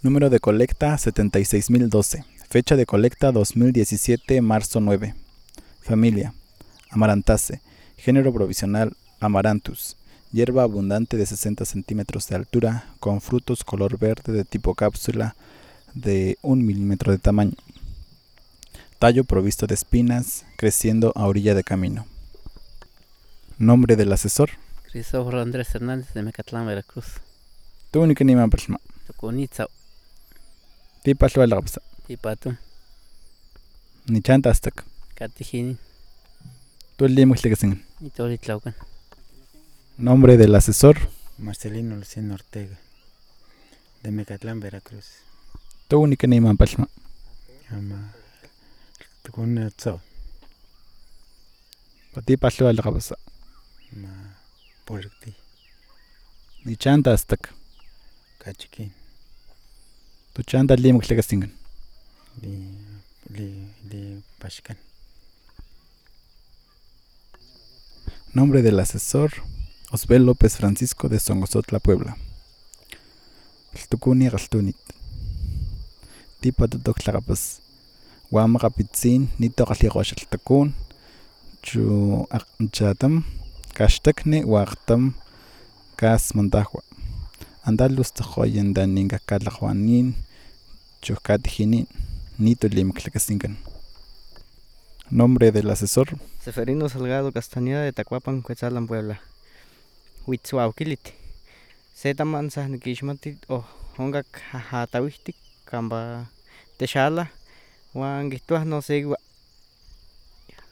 Número de colecta 76.012. Fecha de colecta 2017, marzo 9. Familia: Amarantaceae. Género provisional: Amaranthus. Hierba abundante de 60 centímetros de altura, con frutos color verde de tipo cápsula de 1 milímetro de tamaño. Tallo provisto de espinas, creciendo a orilla de camino. Nombre del asesor: Cristóbal Andrés Hernández de Mecatlán, Veracruz. Túnica ni mampalma. Tucunitza, Tipallo alapsa. Tipatum, Ni chanta astak. Catijini, Tulimux legasin. Itolitlaucan. Nombre del asesor: Marcelino Luciano Ortega, de Mecatlán, Veracruz. Túnica ni mampalma. Ama Tucunatzo, Tipallo alapsa. ma Porti, Ni chanta astak. Cachiquín, Tu chanta limux legasin. li Pashkan. Nombre del asesor: Osbel López Francisco de Songosotla, Puebla. Tucuni Rastunit. Tipa tutok tlaqapas. Wamqa pitzin nitoqalliqoxal takun. Chu chatam kashtakni waqtam kas montahua. Andalus tjoyen daninga kalaqwanin chukatijinin nito limklakasinkan. Nombre del asesor: Seferino Salgado Castañeda de Tacuapan, Cuetzalan, Puebla. Huitzuauquiliti. Zetamanza Nikishmati o Hongak Hatawihtik, Kamba Techala, Wangituas no Segua.